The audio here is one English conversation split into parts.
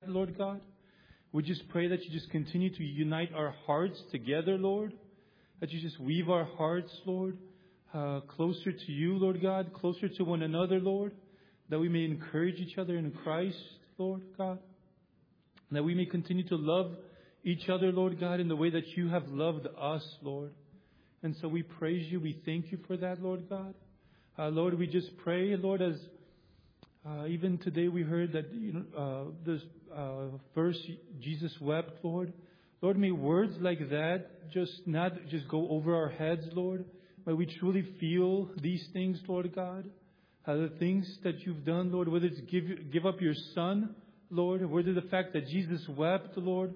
Lord God. We just pray that you just continue to unite our hearts together, Lord. That you just weave our hearts, Lord, closer to you, Lord God, closer to one another, Lord. That we may encourage each other in Christ, Lord God. That we may continue to love each other, Lord God, in the way that you have loved us, Lord. And so we praise you. We thank you for that, Lord God. Lord, we just pray, Lord, as even today we heard that this verse, Jesus wept, Lord. Lord, may words like that just not just go over our heads, Lord. May we truly feel these things, Lord God. The things that you've done, Lord, whether it's give up your Son, Lord, whether the fact that Jesus wept, Lord,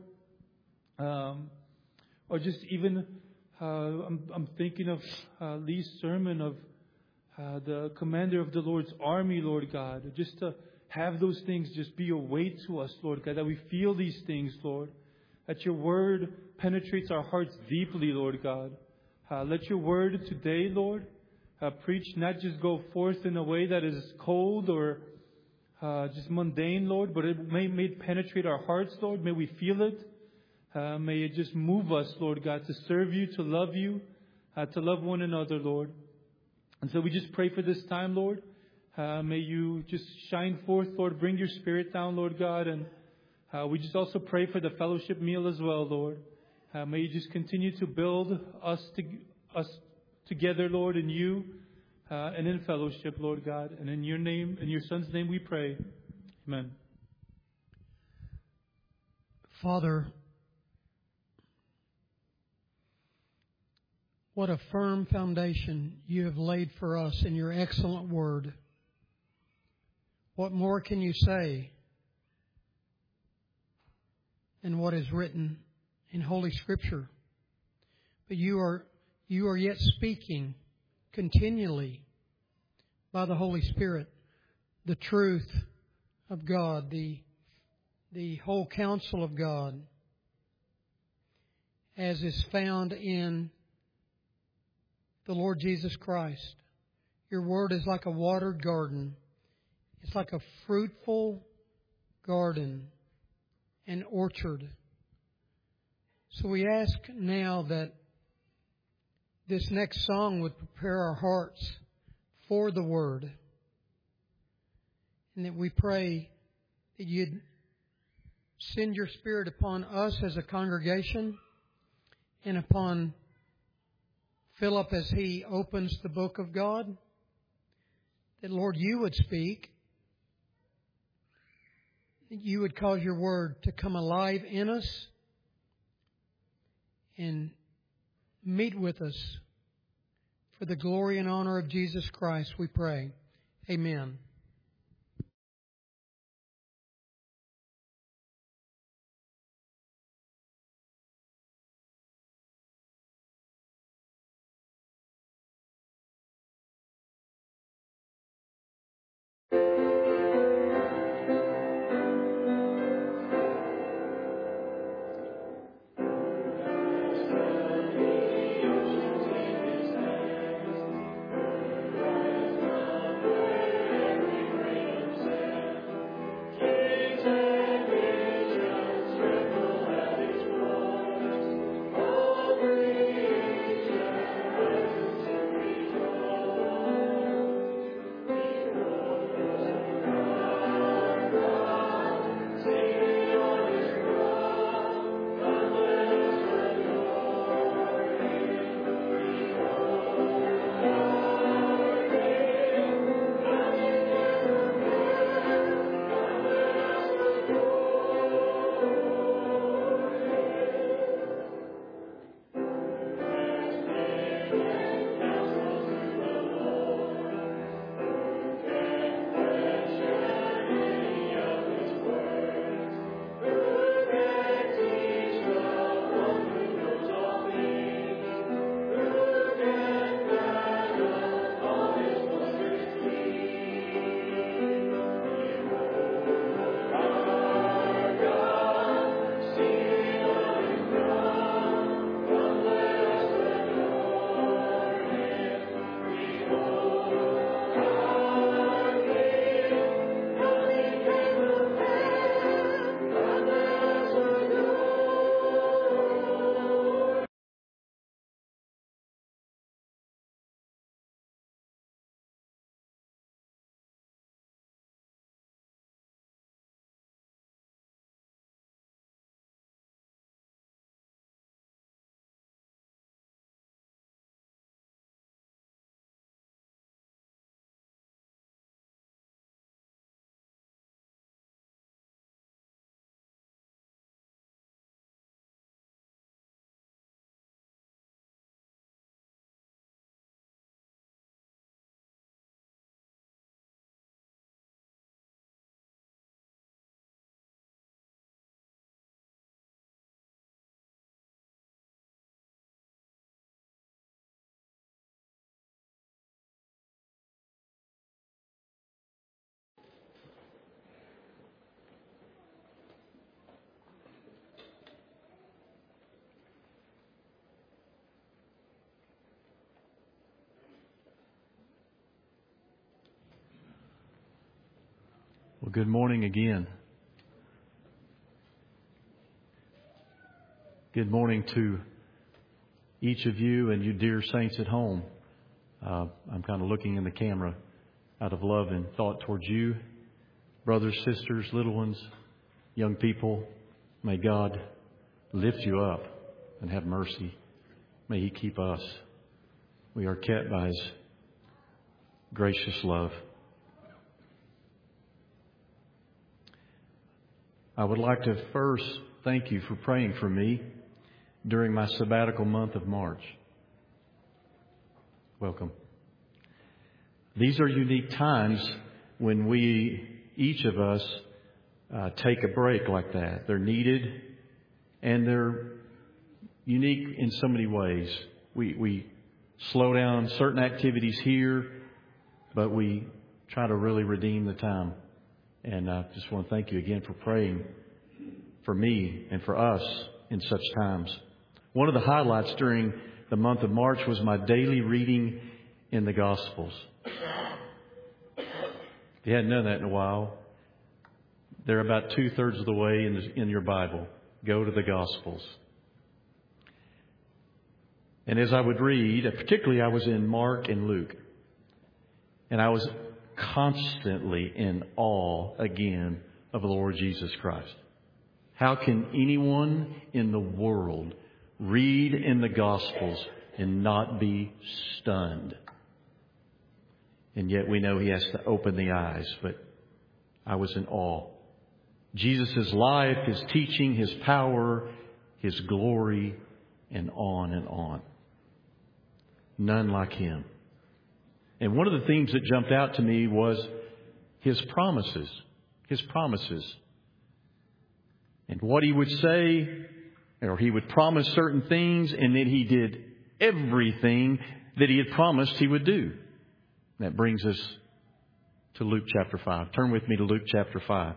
or just even I'm thinking of Lee's sermon of the commander of the Lord's army, Lord God. Just to have those things just be a weight to us, Lord God, that we feel these things, Lord. That your word penetrates our hearts deeply, Lord God. Let your word today, Lord, preach, not just go forth in a way that is cold or just mundane, Lord, but it may penetrate our hearts, Lord. May we feel it. May it just move us, Lord God, to serve you, to love you, to love one another, Lord. And so we just pray for this time, Lord. May you just shine forth, Lord. Bring your Spirit down, Lord God. And we just also pray for the fellowship meal as well, Lord. May you just continue to build us together, Lord, in you and in fellowship, Lord God. And in your name, in your Son's name we pray. Amen. Father, what a firm foundation you have laid for us in your excellent word. What more can you say than what is written in Holy Scripture? But you are yet speaking continually by the Holy Spirit the truth of God, the whole counsel of God, as is found in the Lord Jesus Christ. Your word is like a watered garden. It's like a fruitful garden, an orchard. So we ask now that this next song would prepare our hearts for the word. And that we pray that you'd send your Spirit upon us as a congregation and upon Philip as he opens the book of God, that, Lord, you would speak, that you would cause your word to come alive in us and meet with us for the glory and honor of Jesus Christ, we pray. Amen. Good morning again. Good morning to each of you and you dear saints at home. I'm kind of looking in the camera out of love and thought towards you, brothers, sisters, little ones, young people. May God lift you up and have mercy. May He keep us. We are kept by His gracious love. I would like to first thank you for praying for me during my sabbatical month of March. Welcome. These are unique times when each of us, take a break like that. They're needed and they're unique in so many ways. We slow down certain activities here, but we try to really redeem the time. And I just want to thank you again for praying for me and for us in such times. One of the highlights during the month of March was my daily reading in the Gospels. If you hadn't done that in a while, they're about 2/3 of the way in your Bible. Go to the Gospels. And as I would read, particularly I was in Mark and Luke, and I was constantly in awe again of the Lord Jesus Christ. How can anyone in the world read in the Gospels and not be stunned? And yet we know He has to open the eyes, but I was in awe. Jesus' life, His teaching, His power, His glory, and on and on. None like Him. And one of the things that jumped out to me was His promises. His promises. And what He would say, or He would promise certain things, and then He did everything that He had promised He would do. That brings us to Luke chapter 5. Turn with me to Luke chapter 5.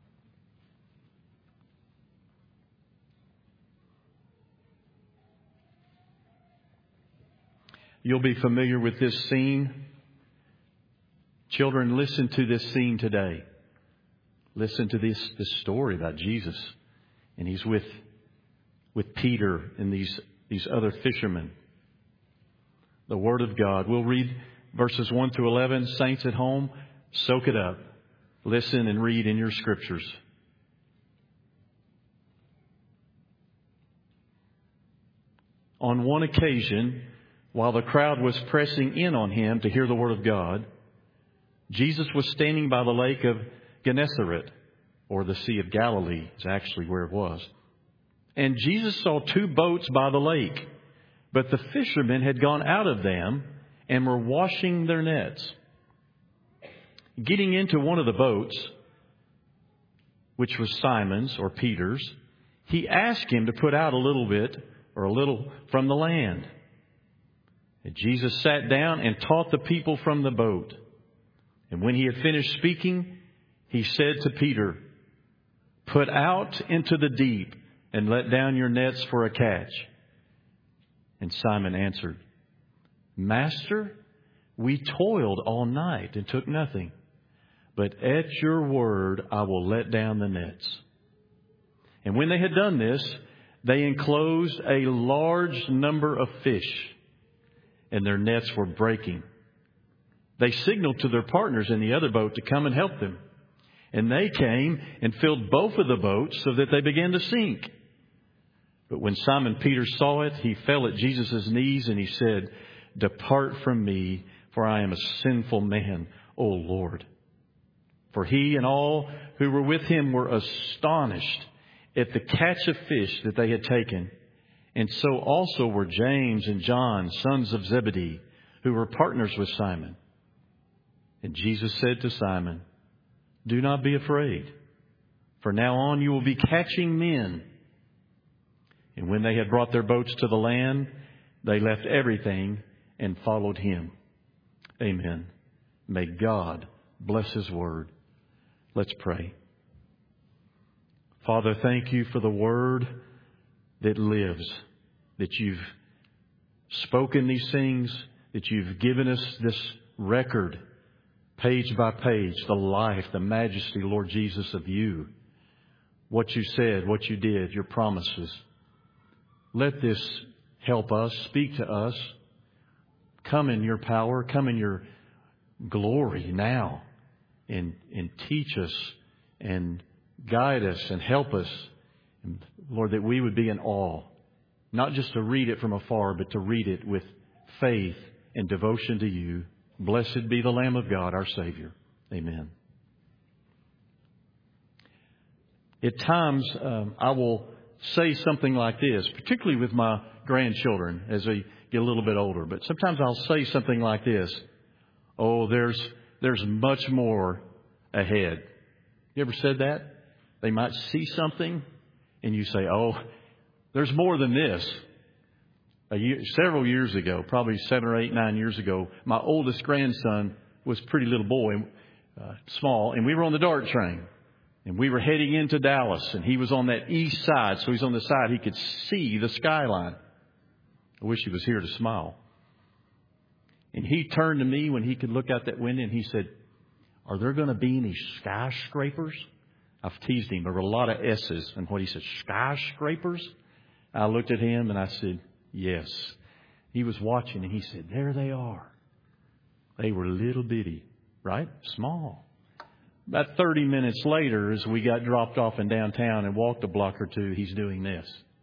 You'll be familiar with this scene. Children, listen to this scene today. Listen to this story about Jesus. And He's with Peter and these other fishermen. The Word of God. We'll read verses 1 through 11. Saints at home, soak it up. Listen and read in your scriptures. On one occasion, while the crowd was pressing in on Him to hear the Word of God, Jesus was standing by the lake of Gennesaret, or the Sea of Galilee is actually where it was. And Jesus saw 2 boats by the lake, but the fishermen had gone out of them and were washing their nets. Getting into one of the boats, which was Simon's or Peter's, He asked him to put out a little from the land. And Jesus sat down and taught the people from the boat. And when He had finished speaking, He said to Peter, "Put out into the deep and let down your nets for a catch." And Simon answered, "Master, we toiled all night and took nothing, but at your word I will let down the nets." And when they had done this, they enclosed a large number of fish, and their nets were breaking. They signaled to their partners in the other boat to come and help them. And they came and filled both of the boats so that they began to sink. But when Simon Peter saw it, he fell at Jesus' knees and he said, "Depart from me, for I am a sinful man, O Lord." For he and all who were with him were astonished at the catch of fish that they had taken. And so also were James and John, sons of Zebedee, who were partners with Simon. And Jesus said to Simon, "Do not be afraid, for now on you will be catching men." And when they had brought their boats to the land, they left everything and followed Him. Amen. May God bless His word. Let's pray. Father, thank You for the word that lives, that You've spoken these things, that You've given us this record page by page, the life, the majesty, Lord Jesus, of you. What you said, what you did, your promises. Let this help us, speak to us. Come in your power, come in your glory now, and teach us and guide us and help us. And Lord, that we would be in awe, not just to read it from afar, but to read it with faith and devotion to you. Blessed be the Lamb of God, our Savior. Amen. At times, I will say something like this, particularly with my grandchildren as they get a little bit older. But sometimes I'll say something like this. Oh, there's much more ahead. You ever said that? They might see something and you say, oh, there's more than this. Several years ago, probably 7 or 8, 9 years ago, my oldest grandson was a pretty little boy, small, and we were on the DART train. And we were heading into Dallas, and he was on that east side, so he's on the side he could see the skyline. I wish he was here to smile. And he turned to me when he could look out that window, and he said, are there going to be any skyscrapers? I've teased him. There were a lot of S's in what he said, skyscrapers? I looked at him, and I said, yes. He was watching, and he said, there they are. They were little bitty, right? Small. About 30 minutes later, as we got dropped off in downtown and walked a block or two, he's doing this.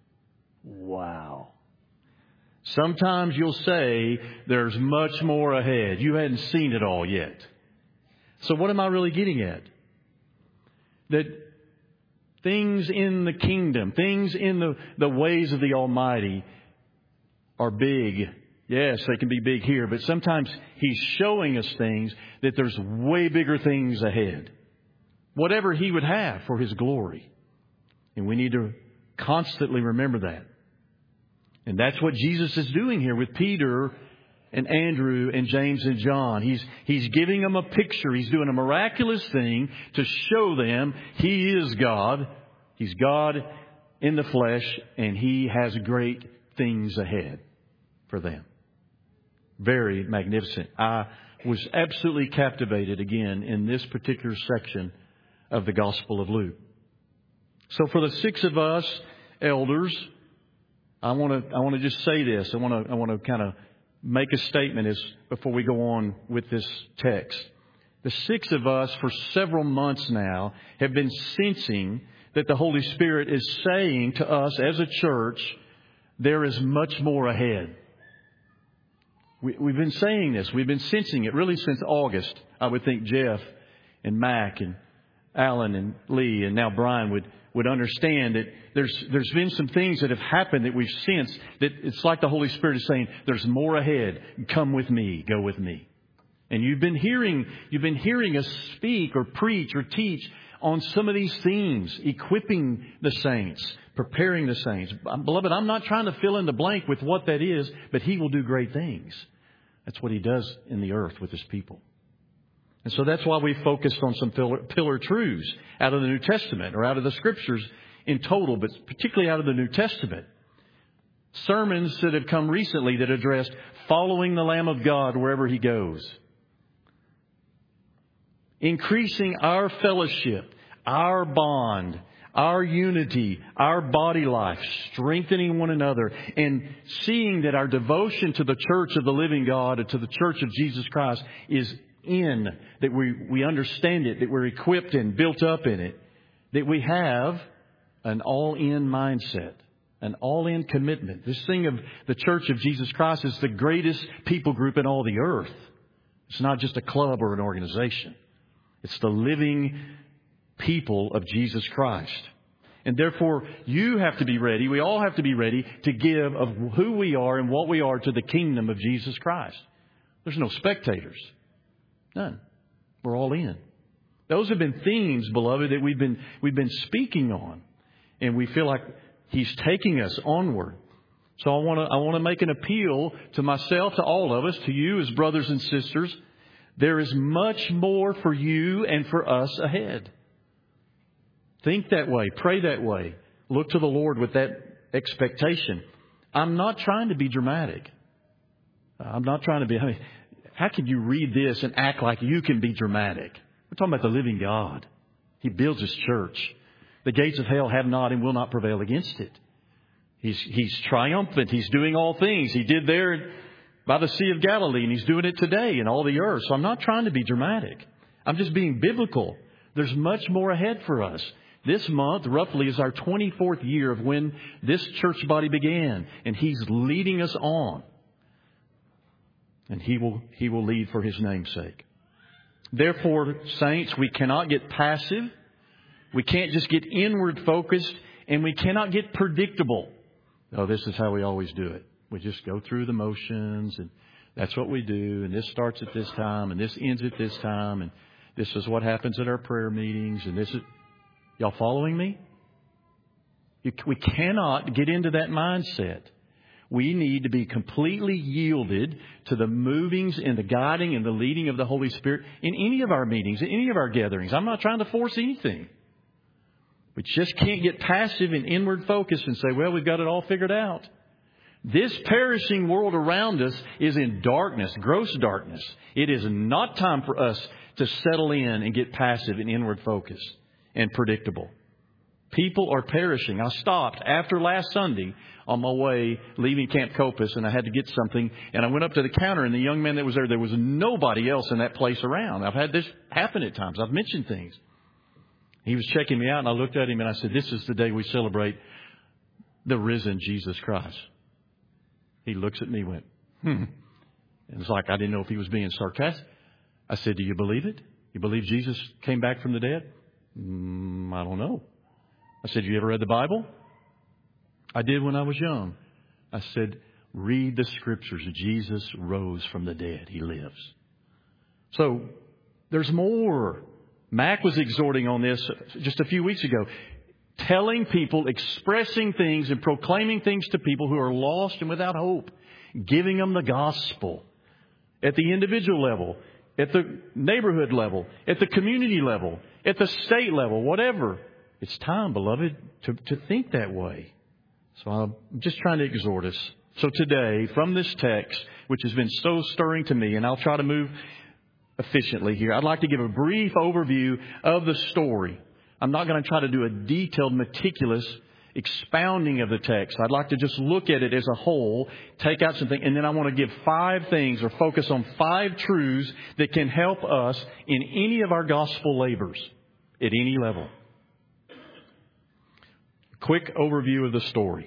Wow. Sometimes you'll say there's much more ahead. You hadn't seen it all yet. So what am I really getting at? That things in the kingdom, things in the ways of the Almighty are big. Yes, they can be big here, but sometimes He's showing us things that there's way bigger things ahead. Whatever He would have for His glory. And we need to constantly remember that. And that's what Jesus is doing here with Peter and Andrew and James and John. He's giving them a picture. He's doing a miraculous thing to show them He is God. He's God in the flesh, and He has great things ahead for them. Very magnificent. I was absolutely captivated again in this particular section of the Gospel of Luke. So for the 6 of us elders, I want to just say this. I want to kind of make a statement before we go on with this text. The 6 of us for several months now have been sensing that the Holy Spirit is saying to us as a church, there is much more ahead. We've been saying this. We've been sensing it really since August. I would think Jeff and Mac and Alan and Lee and now Brian would understand that there's been some things that have happened that we've sensed that it's like the Holy Spirit is saying, there's more ahead. Come with me. Go with me. And you've been hearing us speak or preach or teach on some of these themes, equipping the saints, preparing the saints. Beloved, I'm not trying to fill in the blank with what that is, but He will do great things. That's what He does in the earth with His people. And so that's why we focused on some pillar truths out of the New Testament or out of the Scriptures in total, but particularly out of the New Testament. Sermons that have come recently that addressed following the Lamb of God wherever He goes. Increasing our fellowship, our bond, our unity, our body life, strengthening one another, and seeing that our devotion to the church of the living God and to the church of Jesus Christ is that we understand it, that we're equipped and built up in it, that we have an all-in mindset, an all-in commitment. This thing of the church of Jesus Christ is the greatest people group in all the earth. It's not just a club or an organization. It's the living people of Jesus Christ. And therefore, you have to be ready. We all have to be ready to give of who we are and what we are to the kingdom of Jesus Christ. There's no spectators. None. We're all in. Those have been themes, beloved, that we've been speaking on. And we feel like He's taking us onward. So I want to make an appeal to myself, to all of us, to you as brothers and sisters. There is much more for you and for us ahead. Think that way. Pray that way. Look to the Lord with that expectation. I'm not trying to be dramatic. I'm not trying to be... how can you read this and act like you can be dramatic? We're talking about the living God. He builds His church. The gates of hell have not and will not prevail against it. He's triumphant. He's doing all things. He did there by the Sea of Galilee, and He's doing it today in all the earth. So I'm not trying to be dramatic. I'm just being biblical. There's much more ahead for us. This month, roughly, is our 24th year of when this church body began, and He's leading us on. And He will lead for His name's sake. Therefore, saints, we cannot get passive. We can't just get inward focused, and we cannot get predictable. Oh, this is how we always do it. We just go through the motions, and that's what we do, and this starts at this time, and this ends at this time, and this is what happens at our prayer meetings, and this is... Y'all following me? We cannot get into that mindset. We need to be completely yielded to the movings and the guiding and the leading of the Holy Spirit in any of our meetings, in any of our gatherings. I'm not trying to force anything. We just can't get passive and inward focused and say, well, we've got it all figured out. This perishing world around us is in darkness, gross darkness. It is not time for us to settle in and get passive and inward focused and predictable. People are perishing. I stopped after last Sunday on my way leaving Camp Copus, and I had to get something. And I went up to the counter, and the young man that was there was nobody else in that place around. I've had this happen at times. I've mentioned things. He was checking me out, and I looked at him, and I said, this is the day we celebrate the risen Jesus Christ. He looks at me and went, And it's like I didn't know if he was being sarcastic. I said, do you believe it? You believe Jesus came back from the dead? I don't know. I said, you ever read the Bible? I did when I was young. I said, read the Scriptures. Jesus rose from the dead. He lives. So there's more. Mac was exhorting on this just a few weeks ago. Telling people, expressing things and proclaiming things to people who are lost and without hope. Giving them the gospel at the individual level, at the neighborhood level, at the community level, at the state level, whatever. It's time, beloved, to think that way. So I'm just trying to exhort us. So today, from this text, which has been so stirring to me, and I'll try to move efficiently here, I'd like to give a brief overview of the story. I'm not going to try to do a detailed, meticulous expounding of the text. I'd like to just look at it as a whole, take out something, and then I want to give 5 things or focus on 5 truths that can help us in any of our gospel labors at any level. Quick overview of the story.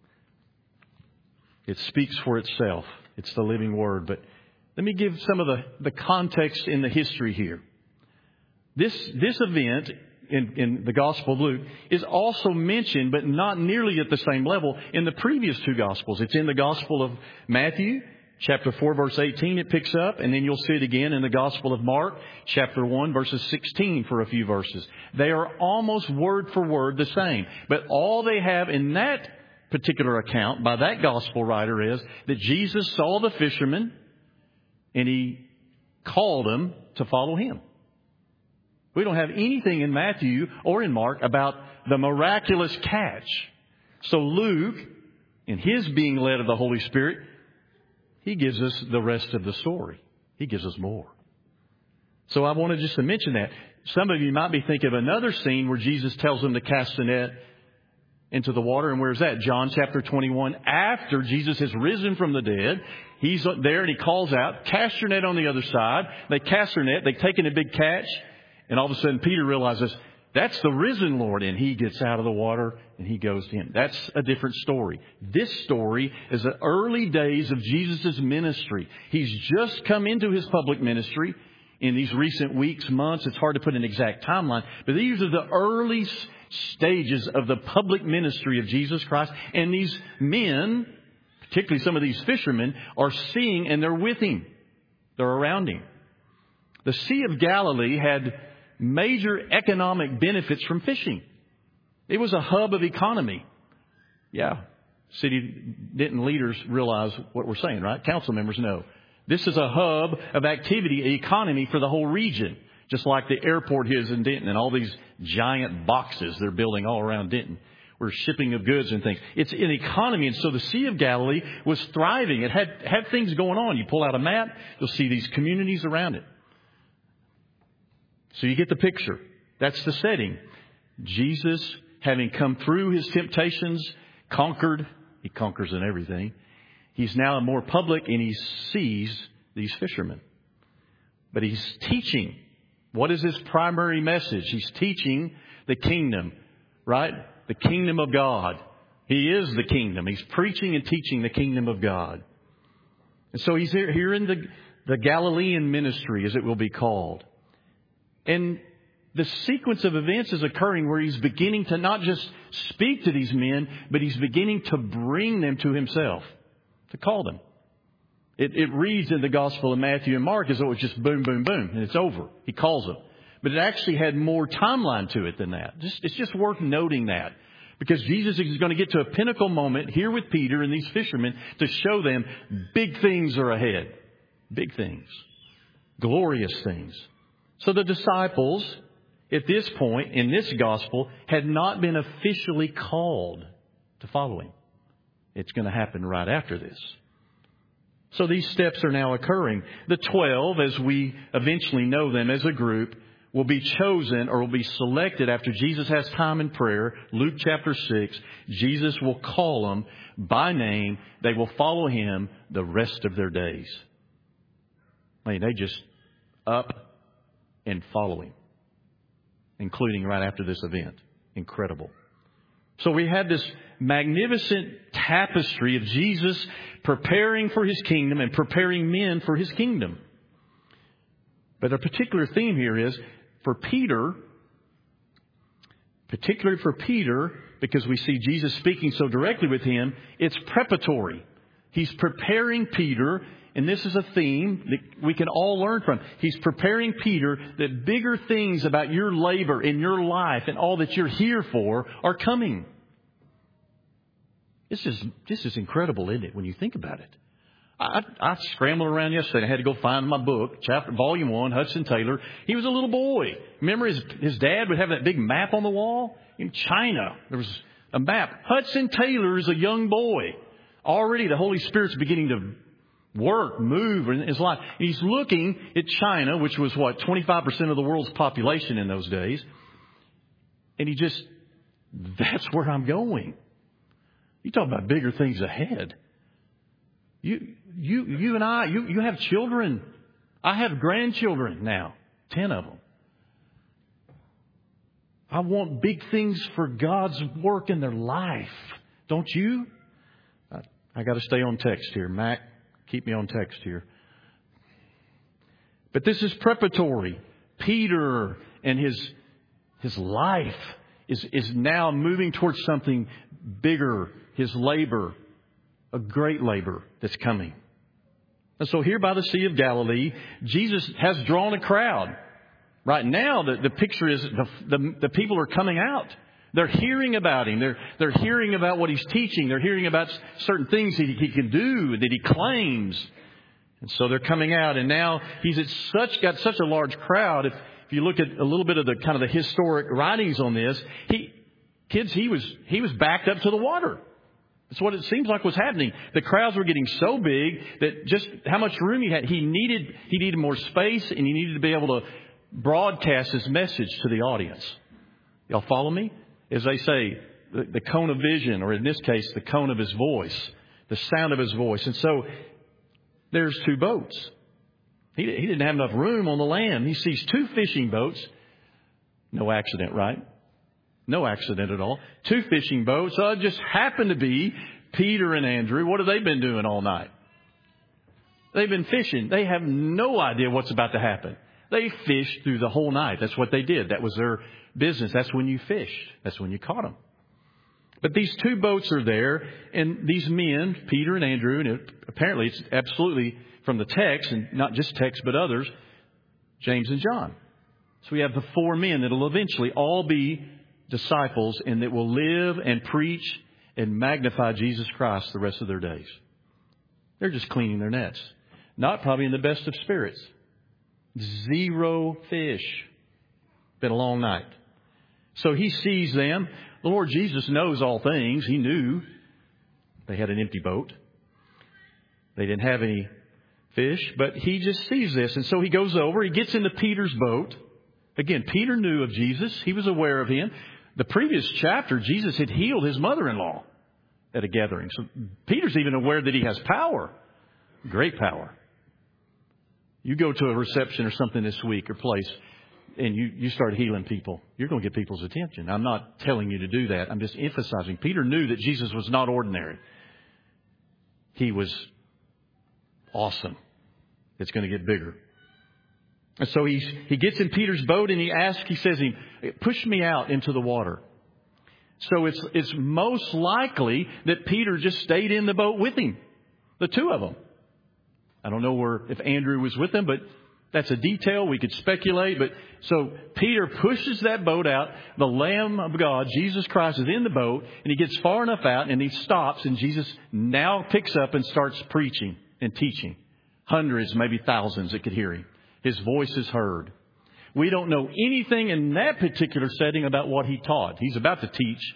It speaks for itself. It's the living word. But let me give some of the context in the history here. This event in the Gospel of Luke is also mentioned, but not nearly at the same level, in the previous 2 Gospels. It's in the Gospel of Matthew, chapter 4, verse 18, it picks up, and then you'll see it again in the Gospel of Mark, chapter 1, verses 16 for a few verses. They are almost word for word the same. But all they have in that particular account by that Gospel writer is that Jesus saw the fishermen and He called them to follow Him. We don't have anything in Matthew or in Mark about the miraculous catch. So Luke, in his being led of the Holy Spirit, he gives us the rest of the story. He gives us more. So I wanted just to mention that. Some of you might be thinking of another scene where Jesus tells them to cast the net into the water. And where's that? John chapter 21. After Jesus has risen from the dead, He's there and He calls out, cast your net on the other side. They cast their net. They've taken a big catch. And all of a sudden, Peter realizes, that's the risen Lord. And he gets out of the water and he goes to Him. That's a different story. This story is the early days of Jesus' ministry. He's just come into His public ministry in these recent weeks, months. It's hard to put an exact timeline. But these are the early stages of the public ministry of Jesus Christ. And these men, particularly some of these fishermen, are seeing and they're with Him. They're around Him. The Sea of Galilee had major economic benefits from fishing. It was a hub of economy. Yeah, city Denton leaders realize what we're saying, right? Council members know. This is a hub of activity, economy for the whole region. Just like the airport is in Denton and all these giant boxes they're building all around Denton. were shipping of goods and things. It's an economy. And so the Sea of Galilee was thriving. It had things going on. You pull out a map, you'll see these communities around it. So you get the picture. That's the setting. Jesus, having come through his temptations, conquered. He conquers in everything. He's now more public and he sees these fishermen. But he's teaching. What is his primary message? He's teaching the kingdom, right? The kingdom of God. He is the kingdom. He's preaching and teaching the kingdom of God. And so he's here in the Galilean ministry, as it will be called. And the sequence of events is occurring where he's beginning to not just speak to these men, but he's beginning to bring them to himself, to call them. It reads in the Gospel of Matthew and Mark as though it's just boom, boom, boom, and it's over. He calls them. But it actually had more timeline to it than that. It's just worth noting that. Because Jesus is going to get to a pinnacle moment here with Peter and these fishermen to show them big things are ahead. Big things. Glorious things. So the disciples, at this point in this gospel, had not been officially called to follow him. It's going to happen right after this. So these steps are now occurring. The 12, as we eventually know them as a group, will be chosen or will be selected after Jesus has time in prayer. Luke chapter 6, Jesus will call them by name. They will follow him the rest of their days. I mean, they just up and follow him, including right after this event. Incredible. So we have this magnificent tapestry of Jesus preparing for his kingdom and preparing men for his kingdom. But a particular theme here is for Peter, particularly for Peter, because we see Jesus speaking so directly with him, it's preparatory. He's preparing Peter, and this is a theme that we can all learn from. He's preparing Peter that bigger things about your labor in your life and all that you're here for are coming. This is incredible, isn't it, when you think about it? I scrambled around yesterday. I had to go find my book, volume 1, Hudson Taylor. He was a little boy. Remember his dad would have that big map on the wall? In China, there was a map. Hudson Taylor is a young boy. Already the Holy Spirit's beginning to work, move in his life. And he's looking at China, which was 25% of the world's population in those days. And that's where I'm going. You talk about bigger things ahead. You and I, you have children. I have grandchildren now, 10 of them. I want big things for God's work in their life. Don't you? I got to stay on text here. Mac, keep me on text here. But this is preparatory. Peter and his life is now moving towards something bigger. His labor, a great labor that's coming. And so here by the Sea of Galilee, Jesus has drawn a crowd. Right now, the picture is the people are coming out. They're hearing about him. They're hearing about what he's teaching. They're hearing about certain things that he can do, that he claims. And so they're coming out. And now he's got such a large crowd. If you look at a little bit of the kind of the historic writings on this, he was backed up to the water. That's what it seems like was happening. The crowds were getting so big that just how much room he had, he needed more space, and he needed to be able to broadcast his message to the audience. Y'all follow me? As they say, the cone of vision, or in this case, the cone of his voice, the sound of his voice. And so there's 2 boats. He didn't have enough room on the land. He sees 2 fishing boats. No accident, right? No accident at all. 2 fishing boats. So it just happened to be Peter and Andrew. What have they been doing all night? They've been fishing. They have no idea what's about to happen. They fished through the whole night. That's what they did. That was their business. That's when you fished. That's when you caught them. But these 2 boats are there, and these men, Peter and Andrew, and apparently it's absolutely from the text, and not just text but others, James and John. So we have the 4 men that will eventually all be disciples and that will live and preach and magnify Jesus Christ the rest of their days. They're just cleaning their nets. Not probably in the best of spirits. 0 fish. Been a long night. So he sees them. The Lord Jesus knows all things. He knew they had an empty boat. They didn't have any fish, but He just sees this. And so He goes over. He gets into Peter's boat. Again, Peter knew of Jesus. He was aware of Him. The previous chapter, Jesus had healed his mother-in-law at a gathering. So Peter's even aware that He has power. Great power. You go to a reception or something this week or place, and you start healing people. You're going to get people's attention. I'm not telling you to do that. I'm just emphasizing. Peter knew that Jesus was not ordinary. He was awesome. It's going to get bigger. And so he gets in Peter's boat and he says, push me out into the water. So it's most likely that Peter just stayed in the boat with him. The two of them. I don't know if Andrew was with them, but that's a detail. We could speculate. But so Peter pushes that boat out. The Lamb of God, Jesus Christ, is in the boat, and he gets far enough out and he stops, and Jesus now picks up and starts preaching and teaching. Hundreds, maybe thousands that could hear him. His voice is heard. We don't know anything in that particular setting about what he taught. He's about to teach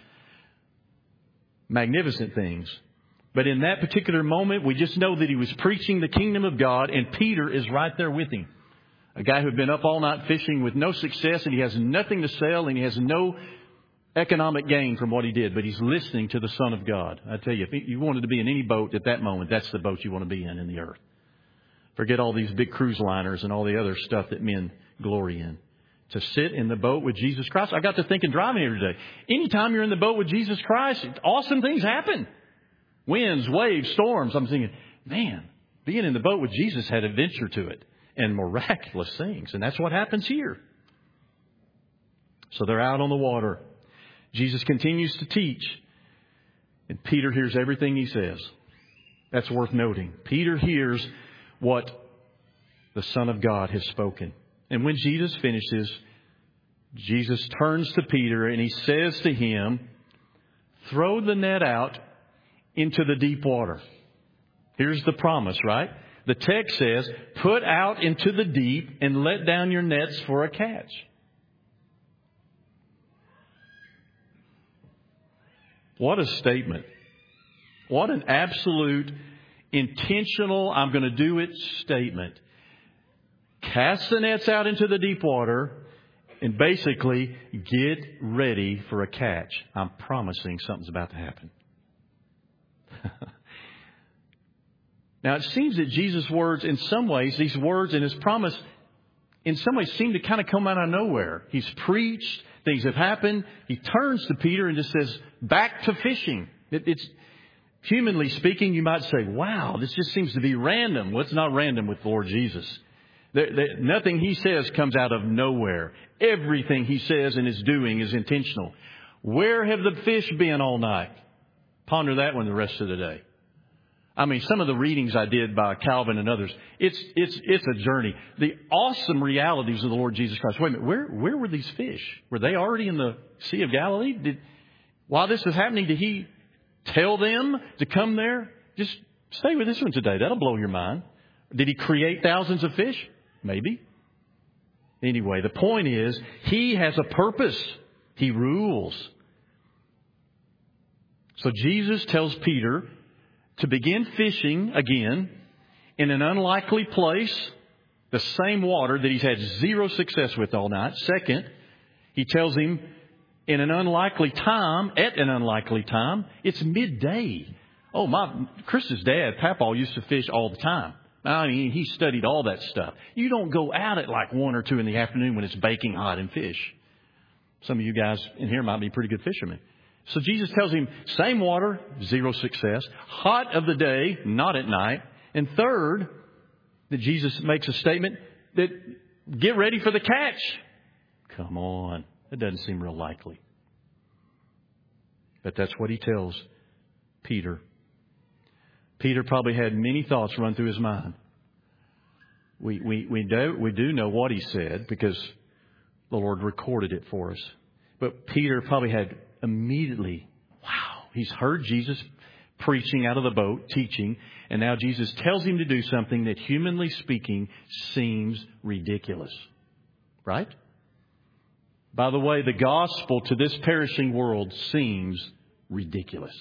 magnificent things. But in that particular moment, we just know that he was preaching the kingdom of God, and Peter is right there with him. A guy who had been up all night fishing with no success, and he has nothing to sell, and he has no economic gain from what he did. But he's listening to the Son of God. I tell you, if you wanted to be in any boat at that moment, that's the boat you want to be in the earth. Forget all these big cruise liners and all the other stuff that men glory in. To sit in the boat with Jesus Christ. I got to thinking driving here today. Anytime you're in the boat with Jesus Christ, awesome things happen. Winds, waves, storms. I'm thinking, man, being in the boat with Jesus had adventure to it and miraculous things. And that's what happens here. So they're out on the water. Jesus continues to teach. And Peter hears everything he says. That's worth noting. Peter hears what the Son of God has spoken. And when Jesus finishes, Jesus turns to Peter and he says to him, throw the net out into the deep water. Here's the promise, right? The text says, put out into the deep and let down your nets for a catch. What a statement. What an absolute intentional, I'm going to do it statement. Cast the nets out into the deep water and basically get ready for a catch. I'm promising something's about to happen. Now, it seems that Jesus' words, in some ways, these words and His promise, in some ways seem to kind of come out of nowhere. He's preached, things have happened. He turns to Peter and just says, back to fishing. It's humanly speaking, you might say, wow, this just seems to be random. Well, it's not random with the Lord Jesus. Nothing He says comes out of nowhere. Everything He says and is doing is intentional. Where have the fish been all night? Ponder that one the rest of the day. I mean, some of the readings I did by Calvin and others, it's a journey. The awesome realities of the Lord Jesus Christ. Wait a minute, where were these fish? Were they already in the Sea of Galilee? While this was happening, did He tell them to come there? Just stay with this one today. That'll blow your mind. Did He create thousands of fish? Maybe. Anyway, the point is, He has a purpose. He rules. So Jesus tells Peter to begin fishing again in an unlikely place, the same water that he's had zero success with all night. Second, He tells him in an unlikely time, at an unlikely time, it's midday. Oh, Chris's dad, Papaw, used to fish all the time. I mean, he studied all that stuff. You don't go out at like 1 or 2 in the afternoon when it's baking hot and fish. Some of you guys in here might be pretty good fishermen. So Jesus tells him, same water, zero success. Hot of the day, not at night. And third, that Jesus makes a statement that get ready for the catch. Come on. That doesn't seem real likely. But that's what He tells Peter. Peter probably had many thoughts run through his mind. We do know what he said because the Lord recorded it for us. But Peter probably had immediately, wow, he's heard Jesus preaching out of the boat, teaching, and now Jesus tells him to do something that, humanly speaking, seems ridiculous. Right? By the way, the gospel to this perishing world seems ridiculous.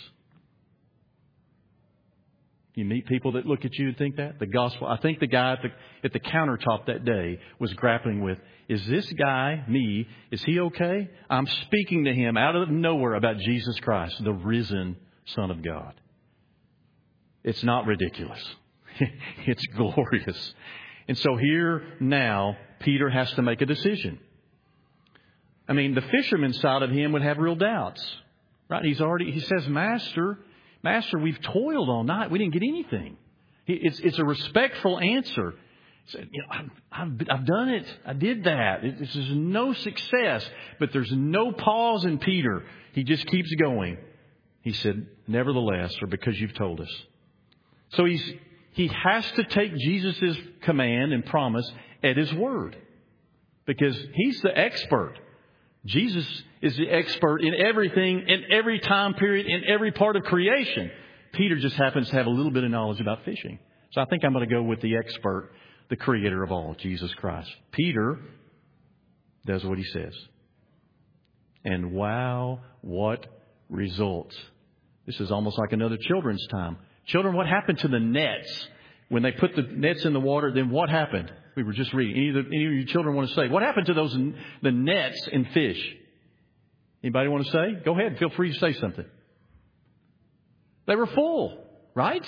You meet people that look at you and think that? The gospel. I think the guy at the countertop that day was grappling with, is this guy, me, is he okay? I'm speaking to him out of nowhere about Jesus Christ, the risen Son of God. It's not ridiculous. It's glorious. And so here now, Peter has to make a decision. I mean, the fisherman side of him would have real doubts. Right? He says, Master, we've toiled all night. We didn't get anything. It's a respectful answer. He said, I've done it. I did that. This is no success. But there's no pause in Peter. He just keeps going. He said, nevertheless, or because you've told us. So he has to take Jesus' command and promise at His word. Because He's the expert. Jesus is the expert in everything, in every time period, in every part of creation. Peter just happens to have a little bit of knowledge about fishing. So I think I'm going to go with the expert, the creator of all, Jesus Christ. Peter does what he says. And wow, what results. This is almost like another children's time. Children, what happened to the nets? When they put the nets in the water, then what happened? We were just reading. Any of you children want to say, what happened to the nets and fish? Anybody want to say? Go ahead. Feel free to say something. They were full, right?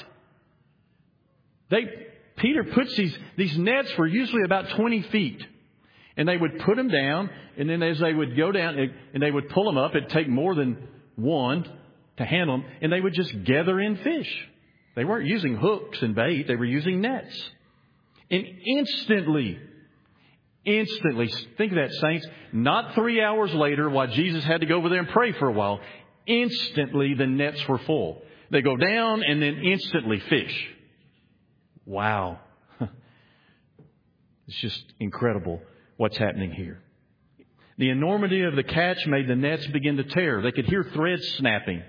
Peter puts these nets were usually about 20 feet. And they would put them down. And then as they would go down and they would pull them up, it'd take more than one to handle them. And they would just gather in fish. They weren't using hooks and bait. They were using nets. And instantly, think of that, saints, not 3 hours later while Jesus had to go over there and pray for a while, instantly the nets were full. They go down and then instantly fish. Wow. It's just incredible what's happening here. The enormity of the catch made the nets begin to tear. They could hear threads snapping.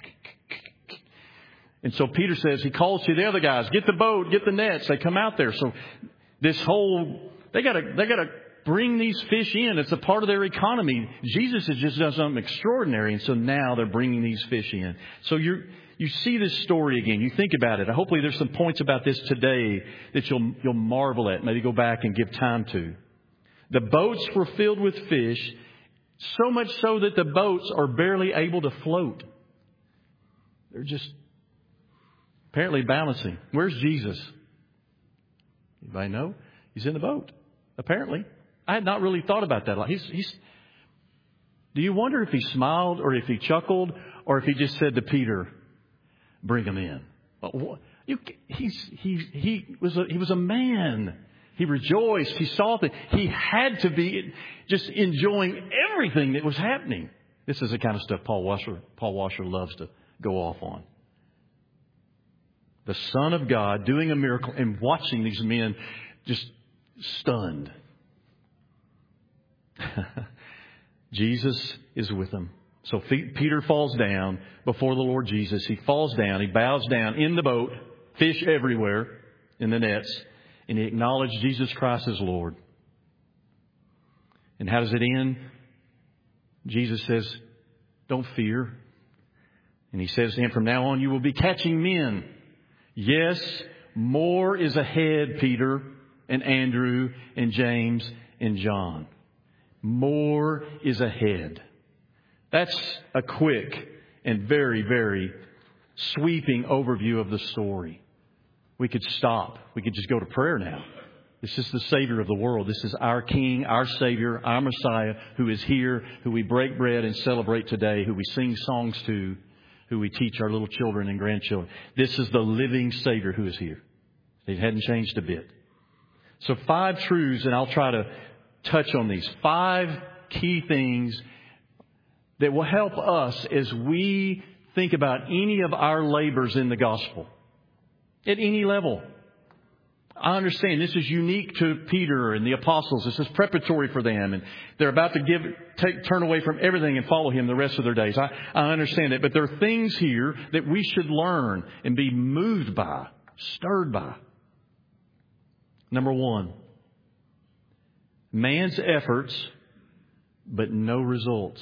And so Peter says, he calls to the other guys, get the boat, get the nets. They come out there. So they got to bring these fish in. It's a part of their economy. Jesus has just done something extraordinary. And so now they're bringing these fish in. So you see this story again. You think about it. Hopefully there's some points about this today that you'll marvel at. Maybe go back and give time to. The boats were filled with fish, so much so that the boats are barely able to float. They're just apparently balancing. Where's Jesus? Anybody know? He's in the boat. Apparently. I had not really thought about that. Do you wonder if he smiled or if he chuckled or if he just said to Peter, bring him in? He was a man. He rejoiced. He saw that he had to be just enjoying everything that was happening. This is the kind of stuff Paul Washer loves to go off on. The Son of God doing a miracle and watching these men just stunned. Jesus is with them. So Peter falls down before the Lord Jesus. He falls down. He bows down in the boat. Fish everywhere in the nets. And he acknowledged Jesus Christ as Lord. And how does it end? Jesus says, don't fear. And he says to him, from now on you will be catching men. Yes, more is ahead, Peter and Andrew and James and John. More is ahead. That's a quick and very, very sweeping overview of the story. We could stop. We could just go to prayer now. This is the Savior of the world. This is our King, our Savior, our Messiah, who is here, who we break bread and celebrate today, who we sing songs to, who we teach our little children and grandchildren. This is the living Savior who is here. It hadn't changed a bit. So 5 truths, and I'll try to touch on these. 5 key things that will help us as we think about any of our labors in the gospel. At any level. I understand this is unique to Peter and the apostles. This is preparatory for them. And they're about to turn away from everything and follow Him the rest of their days. I understand that. But there are things here that we should learn and be moved by, stirred by. Number 1, man's efforts but no results.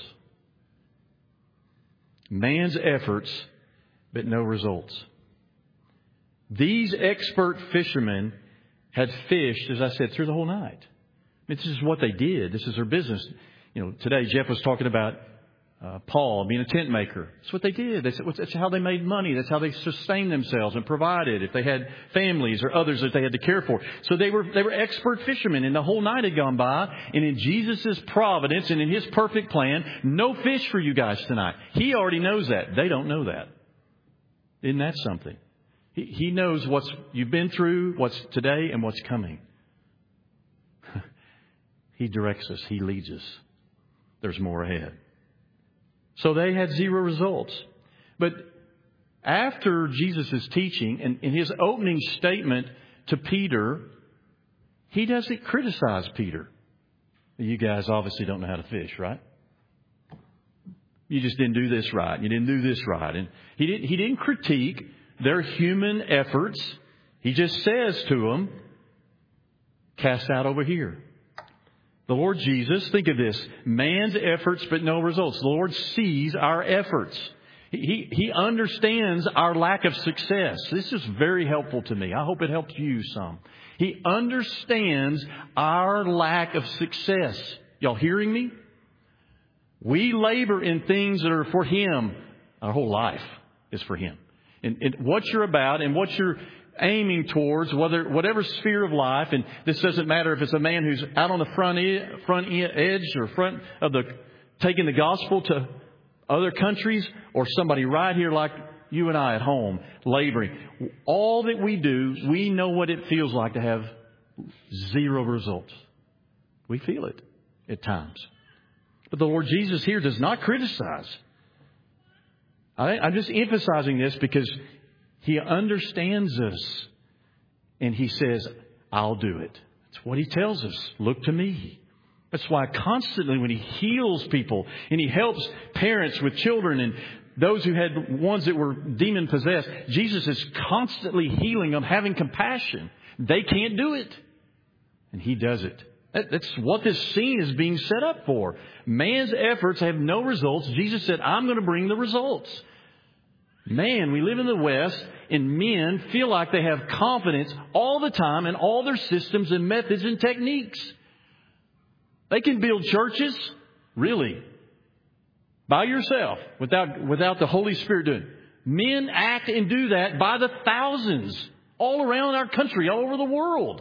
Man's efforts, but no results. These expert fishermen had fished, as I said, through the whole night. This is what they did. This is their business. Today Jeff was talking about Paul being a tent maker. That's what they did. That's how they made money. That's how they sustained themselves and provided if they had families or others that they had to care for. So they were expert fishermen, and the whole night had gone by. And in Jesus' providence and in His perfect plan, no fish for you guys tonight. He already knows that. They don't know that. Isn't that something? He knows what you've been through, what's today, and what's coming. He directs us. He leads us. There's more ahead. So they had zero results. But after Jesus' teaching and in His opening statement to Peter, He doesn't criticize Peter. You guys obviously don't know how to fish, right? You just didn't do this right. You didn't do this right. And He didn't critique their human efforts. He just says to them, cast out over here. The Lord Jesus, think of this, man's efforts but no results. The Lord sees our efforts. He understands our lack of success. This is very helpful to me. I hope it helps you some. He understands our lack of success. Y'all hearing me? We labor in things that are for Him. Our whole life is for Him. And what you're about and what you're aiming towards, whatever sphere of life, and this doesn't matter if it's a man who's out on the front edge or front of taking the gospel to other countries, or somebody right here like you and I at home laboring. All that we do, we know what it feels like to have zero results. We feel it at times. But the Lord Jesus here does not criticize. I'm just emphasizing this because He understands us, and He says, I'll do it. That's what He tells us. Look to me. That's why constantly when He heals people and He helps parents with children and those who had ones that were demon possessed, Jesus is constantly healing them, having compassion. They can't do it, and He does it. That's what this scene is being set up for. Man's efforts have no results. Jesus said, I'm going to bring the results. Man, we live in the West, and men feel like they have confidence all the time in all their systems and methods and techniques. They can build churches, really, by yourself, without the Holy Spirit doing it. Men act and do that by the thousands all around our country, all over the world.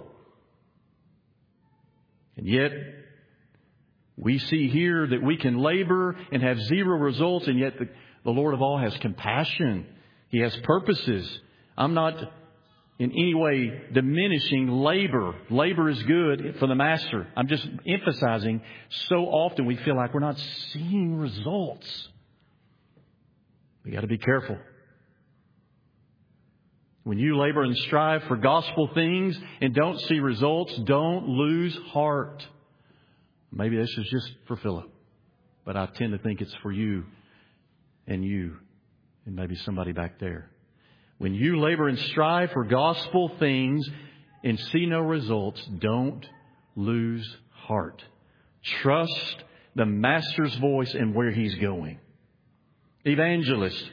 And yet, we see here that we can labor and have zero results, and yet the Lord of all has compassion. He has purposes. I'm not in any way diminishing labor. Labor is good for the Master. I'm just emphasizing so often we feel like we're not seeing results. We got to be careful. When you labor and strive for gospel things and don't see results, don't lose heart. Maybe this is just for Philip, but I tend to think it's for you and maybe somebody back there. When you labor and strive for gospel things and see no results, don't lose heart. Trust the Master's voice and where He's going. Evangelists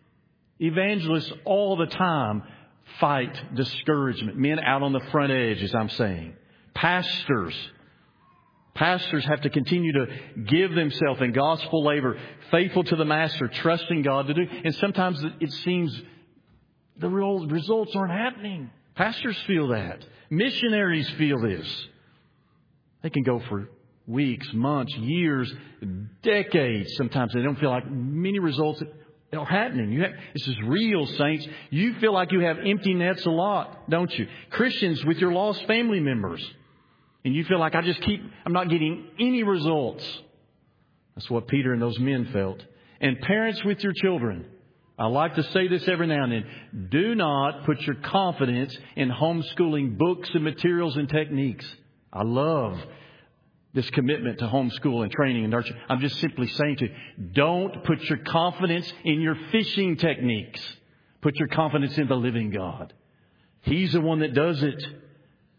all the time fight discouragement. Men out on the front edge, as I'm saying. Pastors have to continue to give themselves in gospel labor, faithful to the Master, trusting God to do. And sometimes it seems the real results aren't happening. Pastors feel that. Missionaries feel this. They can go for weeks, months, years, decades. Sometimes they don't feel like many results are happening. This is real, saints. You feel like you have empty nets a lot, don't you? Christians with your lost family members. And you feel like I'm not getting any results. That's what Peter and those men felt. And parents with your children. I like to say this every now and then. Do not put your confidence in homeschooling books and materials and techniques. I love this commitment to homeschool and training and nurture. I'm just simply saying to you, don't put your confidence in your fishing techniques. Put your confidence in the living God. He's the one that does it.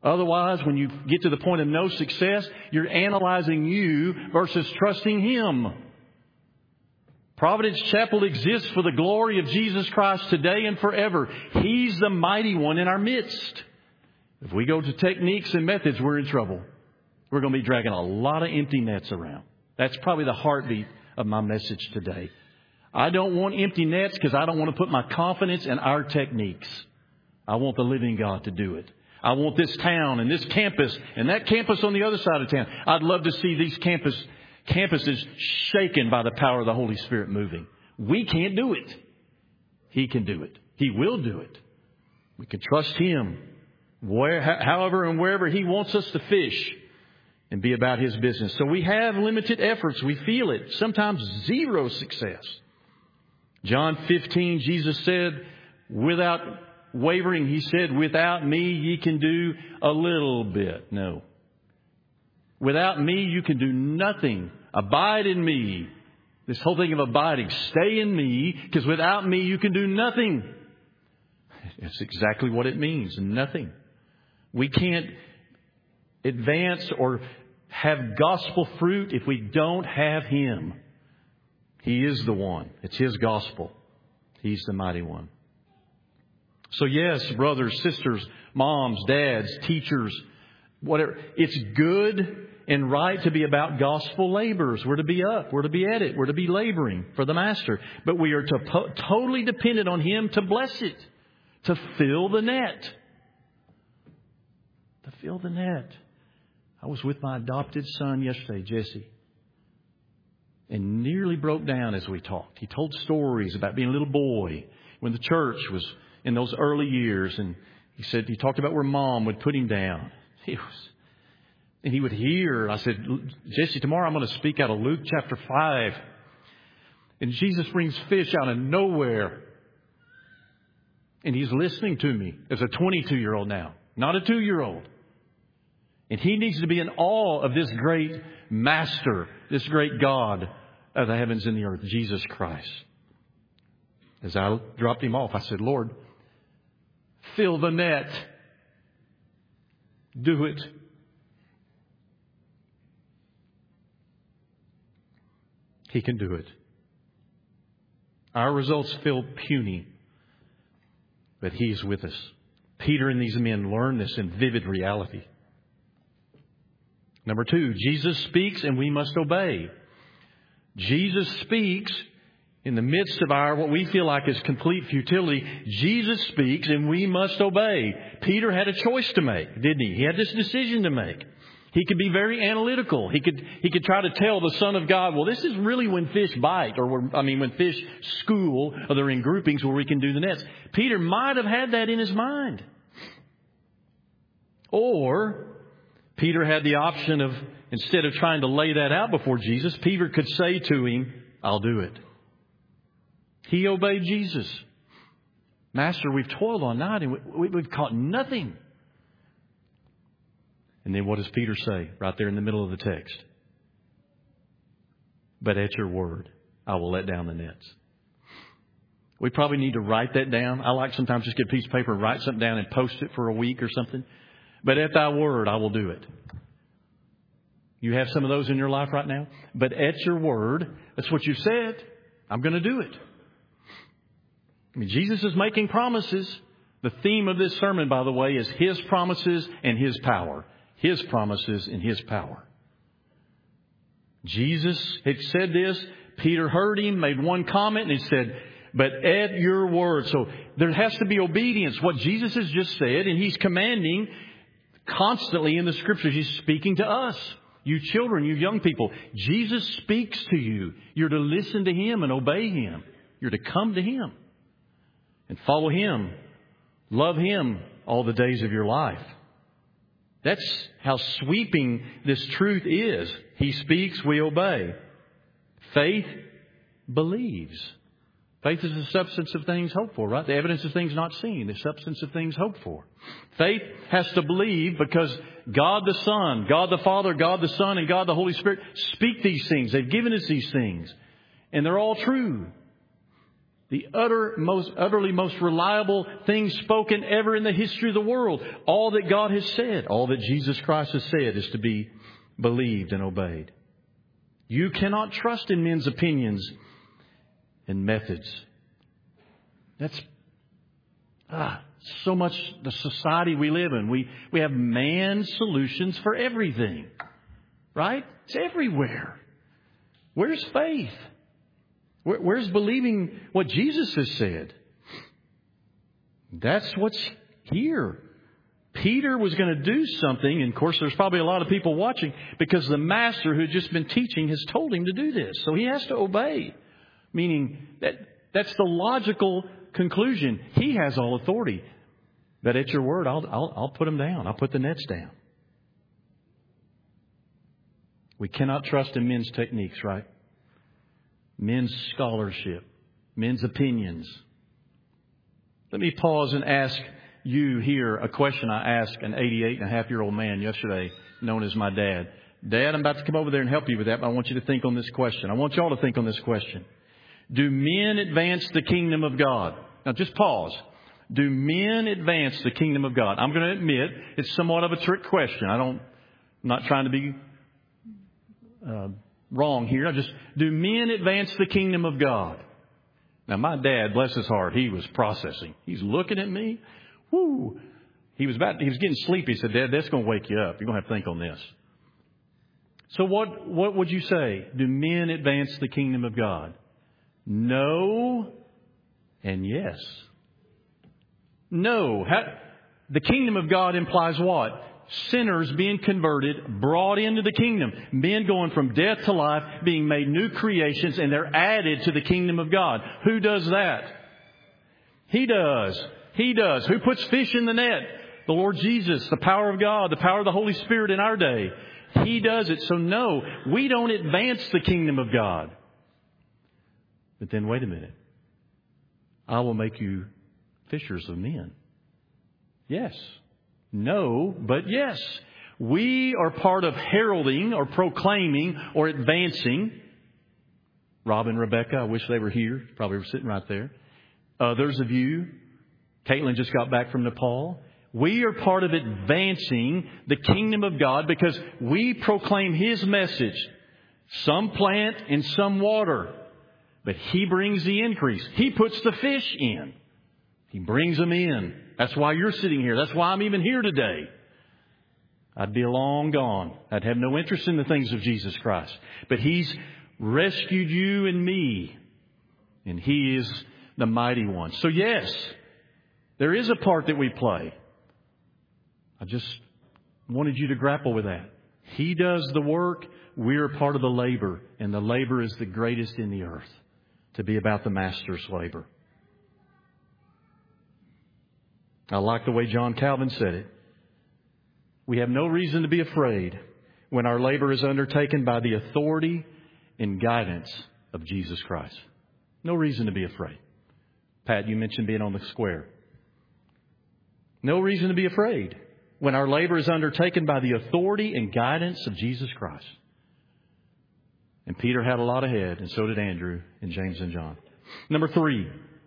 Otherwise, when you get to the point of no success, you're analyzing you versus trusting Him. Providence Chapel exists for the glory of Jesus Christ today and forever. He's the mighty one in our midst. If we go to techniques and methods, we're in trouble. We're going to be dragging a lot of empty nets around. That's probably the heartbeat of my message today. I don't want empty nets because I don't want to put my confidence in our techniques. I want the living God to do it. I want this town and this campus and that campus on the other side of town. I'd love to see these campuses shaken by the power of the Holy Spirit moving. We can't do it. He can do it. He will do it. We can trust Him. However and wherever He wants us to fish and be about His business. So we have limited efforts. We feel it. Sometimes zero success. John 15, Jesus said, without wavering, He said, without me ye can do a little bit. No. Without me you can do nothing. Abide in me. This whole thing of abiding. Stay in me, because without me you can do nothing. That's exactly what it means. Nothing. We can't advance or have gospel fruit if we don't have Him. He is the one. It's His gospel. He's the mighty one. So yes, brothers, sisters, moms, dads, teachers, whatever. It's good and right to be about gospel laborers. We're to be up. We're to be at it. We're to be laboring for the Master. But we are totally dependent on Him to bless it, to fill the net. To fill the net. I was with my adopted son yesterday, Jesse, and nearly broke down as we talked. He told stories about being a little boy when the church was in those early years. And he talked about where Mom would put him down. And he would hear. I said, Jesse, tomorrow I'm going to speak out of Luke chapter 5. And Jesus brings fish out of nowhere. And he's listening to me as a 22-year-old now, not a 2-year-old. And he needs to be in awe of this great Master, this great God of the heavens and the earth, Jesus Christ. As I dropped him off, I said, Lord, fill the net. Do it. He can do it. Our results feel puny, but He is with us. Peter and these men learn this in vivid reality. Number 2, Jesus speaks and we must obey. Jesus speaks in the midst of what we feel like is complete futility. Jesus speaks and we must obey. Peter had a choice to make, didn't he? He had this decision to make. He could be very analytical. He could try to tell the Son of God, well, this is really when fish bite, or when fish school, or they're in groupings where we can do the nets. Peter might have had that in his mind. Or Peter had the option of, instead of trying to lay that out before Jesus, Peter could say to Him, I'll do it. He obeyed Jesus. Master, we've toiled all night and we've caught nothing. And then what does Peter say right there in the middle of the text? But at your word, I will let down the nets. We probably need to write that down. I like sometimes just get a piece of paper and write something down and post it for a week or something. But at thy word, I will do it. You have some of those in your life right now? But at your word, that's what you said. I'm going to do it. I mean, Jesus is making promises. The theme of this sermon, by the way, is His promises and His power. His promises and His power. Jesus had said this. Peter heard Him, made one comment, and he said, but at your word. So there has to be obedience. What Jesus has just said, and He's commanding constantly in the Scriptures. He's speaking to us. You children, you young people. Jesus speaks to you. You're to listen to Him and obey Him. You're to come to Him and follow Him. Love Him all the days of your life. That's how sweeping this truth is. He speaks, we obey. Faith believes. Faith is the substance of things hoped for, right? The evidence of things not seen, the substance of things hoped for. Faith has to believe because God the Son, God the Father, God the Son, and God the Holy Spirit speak these things. They've given us these things. And they're all true. The utterly most reliable thing spoken ever in the history of the world. All that God has said, all that Jesus Christ has said is to be believed and obeyed. You cannot trust in men's opinions and methods. That's so much the society we live in. We have man's solutions for everything. Right? It's everywhere. Where's faith? Where's believing what Jesus has said? That's what's here. Peter was going to do something, and of course there's probably a lot of people watching, because the master who had just been teaching has told him to do this. So he has to obey. Meaning that's the logical conclusion. He has all authority. But at your word, I'll put them down. I'll put the nets down. We cannot trust in men's techniques, right? Men's scholarship, men's opinions. Let me pause and ask you here a question I asked an 88-and-a-half-year-old man yesterday, known as my dad. Dad, I'm about to come over there and help you with that, but I want you to think on this question. I want you all to think on this question. Do men advance the kingdom of God? Now, just pause. Do men advance the kingdom of God? I'm going to admit it's somewhat of a trick question. I'm not trying to be wrong here. Do men advance the kingdom of God? Now, my dad, bless his heart, he was processing. He's looking at me. Whoo! He was getting sleepy. He said, Dad, that's going to wake you up. You're going to have to think on this. So what would you say? Do men advance the kingdom of God? No and yes. No. The kingdom of God implies what? Sinners being converted, brought into the kingdom. Men going from death to life, being made new creations, and they're added to the kingdom of God. Who does that? He does. He does. Who puts fish in the net? The Lord Jesus, the power of God, the power of the Holy Spirit in our day. He does it. So no, we don't advance the kingdom of God. But then wait a minute. I will make you fishers of men. Yes. No, but yes. We are part of heralding or proclaiming or advancing. Rob and Rebecca, I wish they were here. Probably were sitting right there. Others of you, Caitlin just got back from Nepal. We are part of advancing the kingdom of God because we proclaim His message. Some plant and some water. But He brings the increase. He puts the fish in. He brings them in. That's why you're sitting here. That's why I'm even here today. I'd be long gone. I'd have no interest in the things of Jesus Christ. But He's rescued you and me. And He is the mighty one. So yes, there is a part that we play. I just wanted you to grapple with that. He does the work. We're part of the labor. And the labor is the greatest in the earth. To be about the Master's labor. I like the way John Calvin said it. We have no reason to be afraid when our labor is undertaken by the authority and guidance of Jesus Christ. No reason to be afraid. Pat, you mentioned being on the square. No reason to be afraid when our labor is undertaken by the authority and guidance of Jesus Christ. And Peter had a lot ahead, and so did Andrew and James and John. Number 3,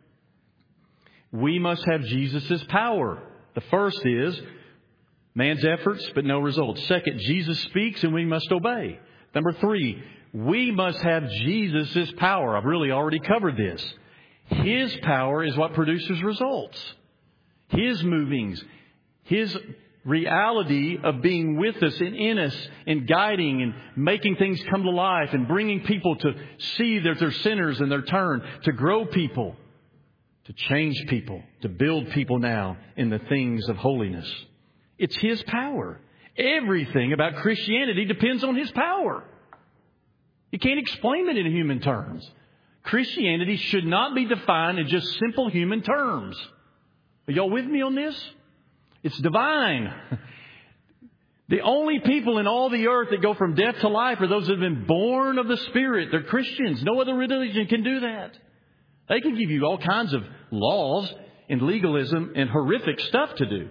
we must have Jesus' power. The first is man's efforts, but no results. Second, Jesus speaks and we must obey. Number 3, we must have Jesus' power. I've really already covered this. His power is what produces results. His movings, His reality of being with us and in us and guiding and making things come to life and bringing people to see that they're sinners and their turn, to grow people, to change people, to build people now in the things of holiness. It's His power. Everything about Christianity depends on His power. You can't explain it in human terms. Christianity should not be defined in just simple human terms. Are y'all with me on this? It's divine. The only people in all the earth that go from death to life are those that have been born of the Spirit. They're Christians. No other religion can do that. They can give you all kinds of laws and legalism and horrific stuff to do.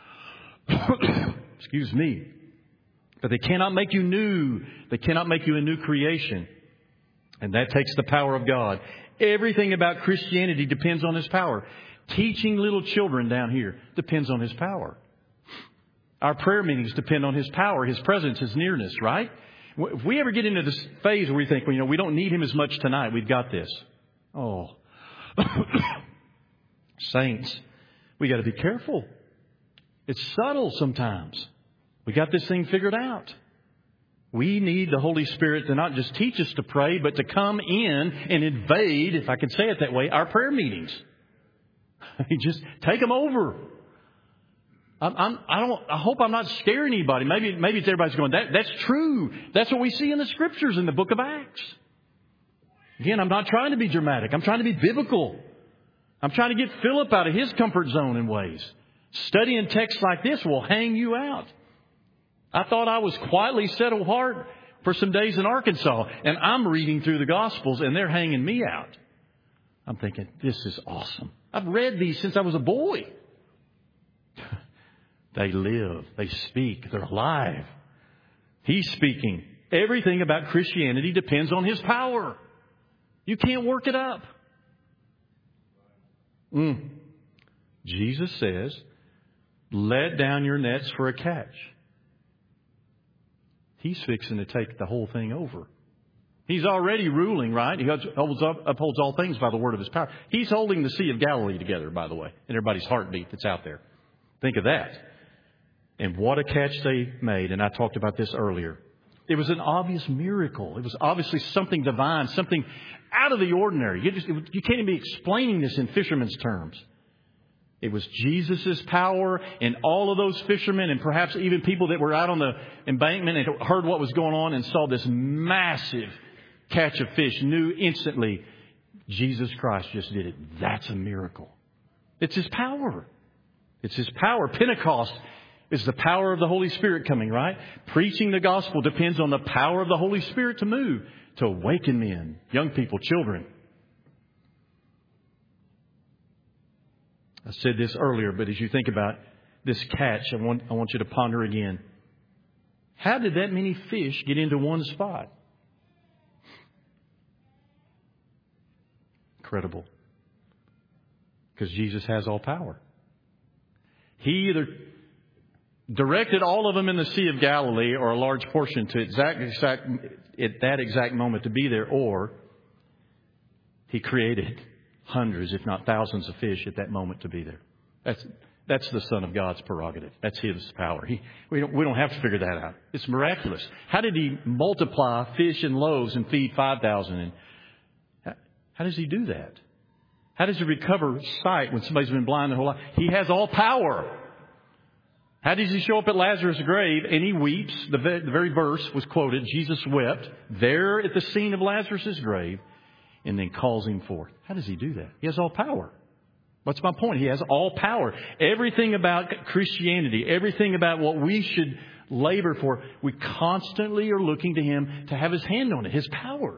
Excuse me. But they cannot make you new. They cannot make you a new creation. And that takes the power of God. Everything about Christianity depends on His power. Teaching little children down here depends on His power. Our prayer meetings depend on His power, His presence, His nearness, right? If we ever get into this phase where we think, well, we don't need Him as much tonight, we've got this. Oh, saints, we got to be careful. It's subtle sometimes. We got this thing figured out. We need the Holy Spirit to not just teach us to pray, but to come in and invade, if I can say it that way, our prayer meetings. Just take them over. I hope I'm not scaring anybody. Maybe it's everybody's going, that's true. That's what we see in the Scriptures in the book of Acts. Again, I'm not trying to be dramatic. I'm trying to be biblical. I'm trying to get Philip out of his comfort zone in ways. Studying texts like this will hang you out. I thought I was quietly set apart for some days in Arkansas, and I'm reading through the Gospels, and they're hanging me out. I'm thinking, this is awesome. I've read these since I was a boy. They live. They speak. They're alive. He's speaking. Everything about Christianity depends on His power. You can't work it up. Jesus says, let down your nets for a catch. He's fixing to take the whole thing over. He's already ruling, right? He upholds all things by the word of His power. He's holding the Sea of Galilee together, by the way, and everybody's heartbeat that's out there. Think of that. And what a catch they made. And I talked about this earlier. It was an obvious miracle. It was obviously something divine, something out of the ordinary. You can't even be explaining this in fishermen's terms. It was Jesus' power, and all of those fishermen, and perhaps even people that were out on the embankment and heard what was going on and saw this massive catch of fish, knew instantly Jesus Christ just did it. That's a miracle. It's His power. It's His power. Pentecost is the power of the Holy Spirit coming, right? Preaching the gospel depends on the power of the Holy Spirit to move, to awaken men, young people, children. I said this earlier, but as you think about this catch, I want you to ponder again. How did that many fish get into one spot? Incredible. Because Jesus has all power. He either directed all of them in the Sea of Galilee, or a large portion to at that exact moment to be there, or He created hundreds, if not thousands of fish at that moment to be there. That's the Son of God's prerogative. That's His power. We don't have to figure that out. It's miraculous. How did He multiply fish and loaves and feed 5,000? And how does He do that? How does He recover sight when somebody's been blind their whole life? He has all power. How does He show up at Lazarus' grave and He weeps? The very verse was quoted. Jesus wept there at the scene of Lazarus' grave and then calls him forth. How does He do that? He has all power. What's my point? He has all power. Everything about Christianity, everything about what we should labor for, we constantly are looking to Him to have His hand on it, His power.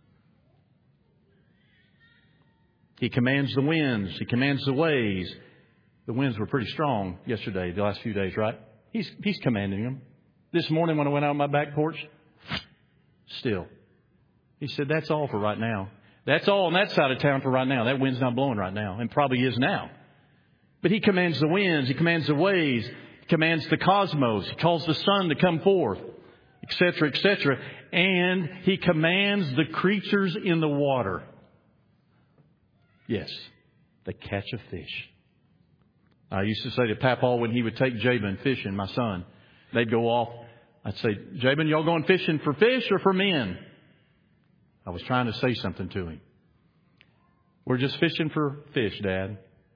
He commands the winds. He commands the waves. The winds were pretty strong yesterday, the last few days, right? He's commanding them. This morning when I went out on my back porch, still. He said, that's all for right now. That's all on that side of town for right now. That wind's not blowing right now, and probably is now. But He commands the winds. He commands the waves. He commands the cosmos. He calls the sun to come forth, etc., etc. And He commands the creatures in the water. Yes, the catch of fish. I used to say to Papaw when he would take Jabin fishing, my son, they'd go off. I'd say, Jabin, y'all going fishing for fish or for men? I was trying to say something to him. We're just fishing for fish, Dad.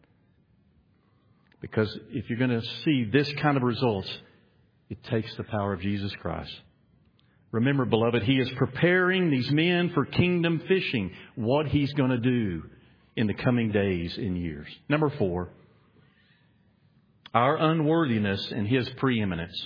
Because if you're going to see this kind of results, it takes the power of Jesus Christ. Remember, beloved, He is preparing these men for kingdom fishing, what He's going to do in the coming days and years. Number 4, our unworthiness and His preeminence.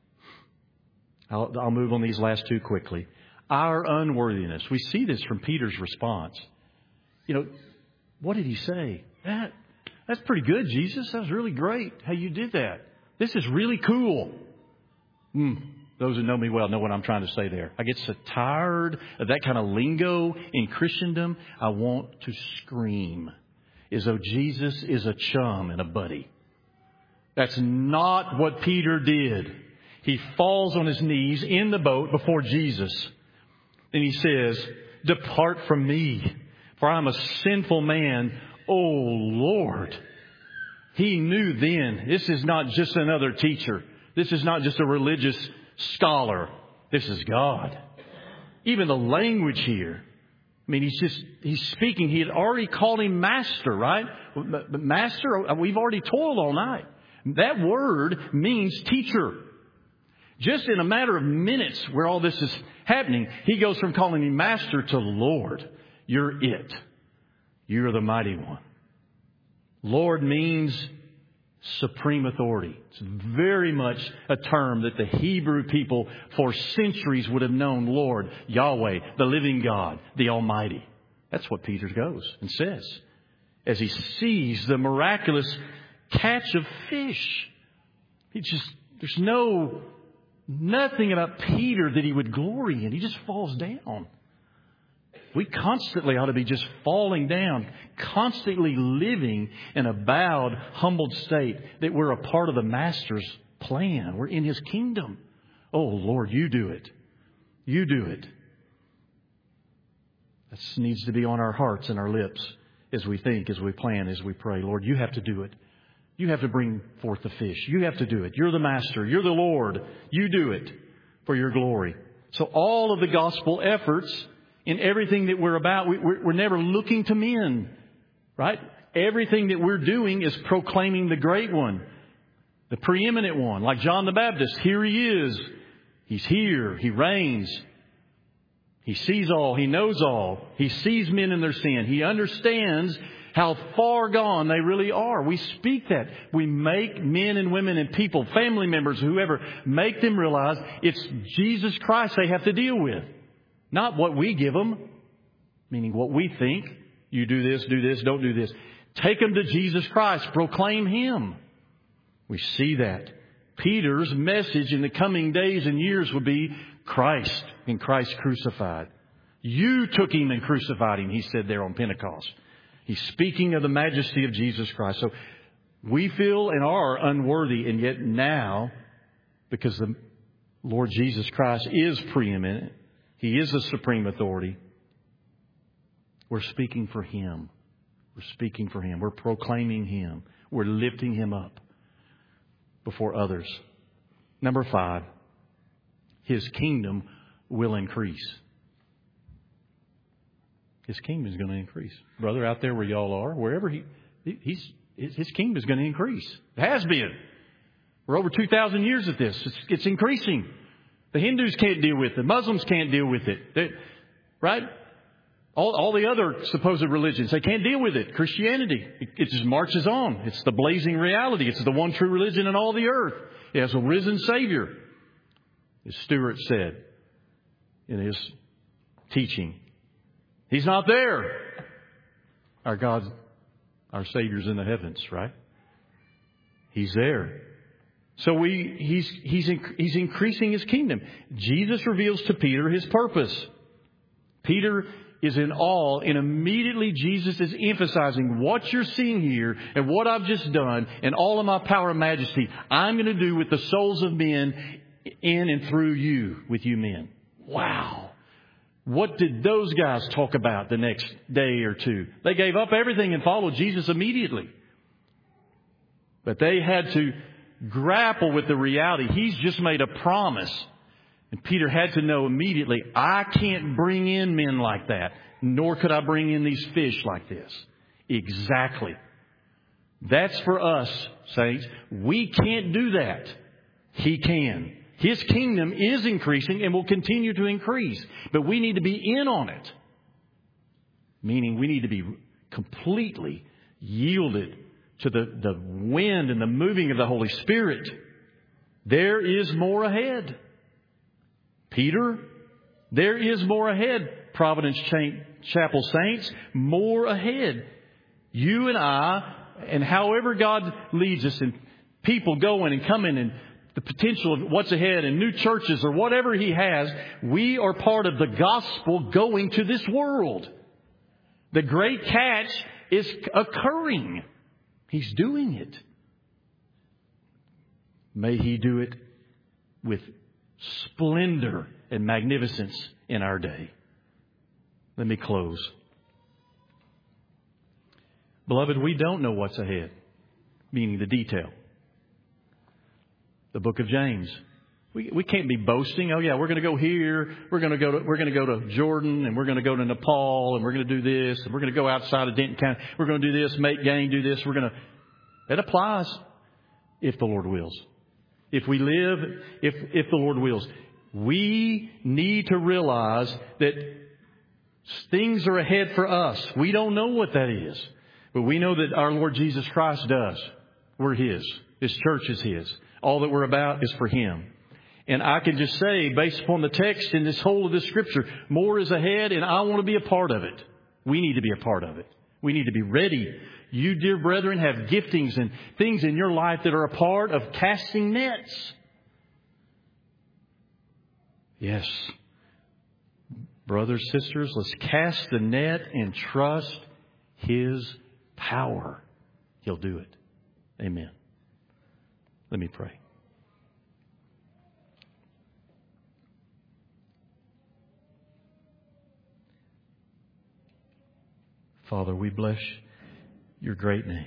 I'll move on these last two quickly. Our unworthiness. We see this from Peter's response. What did he say? That's pretty good, Jesus. That was really great how you did that. This is really cool. The Those who know me well know what I'm trying to say there. I get so tired of that kind of lingo in Christendom. I want to scream as though Jesus is a chum and a buddy. That's not what Peter did. He falls on his knees in the boat before Jesus. And he says, "Depart from me, for I'm a sinful man, O Lord." He knew then, this is not just another teacher. This is not just a religious scholar. This is God. Even the language here. I mean, he's speaking. He had already called him master, right? Master, we've already toiled all night. That word means teacher. Just in a matter of minutes where all this is happening, he goes from calling him master to Lord. You're it. You're the mighty one. Lord means supreme authority. It's very much a term that the Hebrew people for centuries would have known. Lord, Yahweh, the living God, the Almighty. That's what Peter goes and says as he sees the miraculous catch of fish. There's nothing about Peter that he would glory in. He just falls down. We constantly ought to be just falling down, constantly living in a bowed, humbled state that we're a part of the Master's plan. We're in His kingdom. Oh, Lord, you do it. You do it. That needs to be on our hearts and our lips as we think, as we plan, as we pray. Lord, you have to do it. You have to bring forth the fish. You have to do it. You're the Master. You're the Lord. You do it for your glory. So all of the gospel efforts in everything that we're about, we're never looking to men, right? Everything that we're doing is proclaiming the great one, the preeminent one, like John the Baptist. Here he is. He's here. He reigns. He sees all. He knows all. He sees men in their sin. He understands how far gone they really are. We speak that. We make men and women and people, family members, whoever, make them realize it's Jesus Christ they have to deal with. Not what we give them, meaning what we think. You do this, don't do this. Take them to Jesus Christ. Proclaim Him. We see that. Peter's message in the coming days and years would be Christ and Christ crucified. You took Him and crucified Him, he said there on Pentecost. He's speaking of the majesty of Jesus Christ. So we feel and are unworthy, and yet now, because the Lord Jesus Christ is preeminent, He is the supreme authority, we're speaking for Him. We're speaking for Him. We're proclaiming Him. We're lifting Him up before others. Number 5, His kingdom will increase. His kingdom is going to increase. Brother, out there where y'all are, wherever His kingdom is going to increase. It has been. We're over 2,000 years at this. It's increasing. The Hindus can't deal with it. Muslims can't deal with it. Right? All the other supposed religions, they can't deal with it. Christianity, it just marches on. It's the blazing reality. It's the one true religion in all the earth. It has a risen Savior, as Stewart said in his teaching. He's not there. Our God, our Savior's in the heavens, right? He's there. So He's increasing His kingdom. Jesus reveals to Peter His purpose. Peter is in awe, and immediately Jesus is emphasizing what you're seeing here and what I've just done and all of my power and majesty I'm going to do with the souls of men in and through you, with you men. Wow. What did those guys talk about the next day or two? They gave up everything and followed Jesus immediately. But they had to grapple with the reality. He's just made a promise. And Peter had to know immediately, I can't bring in men like that, nor could I bring in these fish like this. Exactly. That's for us, saints. We can't do that. He can. His kingdom is increasing and will continue to increase. But we need to be in on it. Meaning we need to be completely yielded to the wind and the moving of the Holy Spirit. There is more ahead. Peter, there is more ahead, Providence Chapel saints. More ahead. You and I, and however God leads us, and people going and coming and the potential of what's ahead and new churches or whatever He has, we are part of the gospel going to this world. The great catch is occurring. He's doing it. May He do it with splendor and magnificence in our day. Let me close. Beloved, we don't know what's ahead, meaning the detail. The book of James. We can't be boasting. Oh yeah, we're going to go here. We're going to go to Jordan, and we're going to go to Nepal, and we're going to do this, and we're going to go outside of Denton County. We're going to do this, make gain, do this. It applies if the Lord wills. If we live, if the Lord wills. We need to realize that things are ahead for us. We don't know what that is. But we know that our Lord Jesus Christ does. We're His. This church is His. All that we're about is for Him. And I can just say, based upon the text in this whole of this Scripture, more is ahead, and I want to be a part of it. We need to be a part of it. We need to be ready. You, dear brethren, have giftings and things in your life that are a part of casting nets. Yes. Brothers, sisters, let's cast the net and trust His power. He'll do it. Amen. Let me pray. Father, we bless Your great name.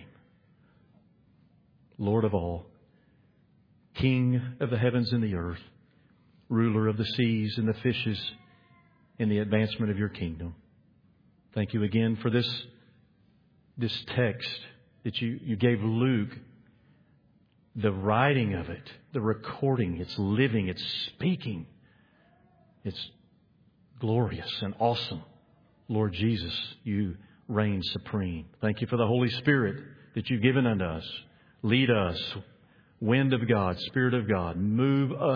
Lord of all, King of the heavens and the earth, ruler of the seas and the fishes in the advancement of Your kingdom. Thank You again for this text that you gave Luke, the writing of it, the recording. It's living, it's speaking. It's glorious and awesome. Lord Jesus, You reign supreme. Thank You for the Holy Spirit that You've given unto us. Lead us, wind of God, Spirit of God, move us.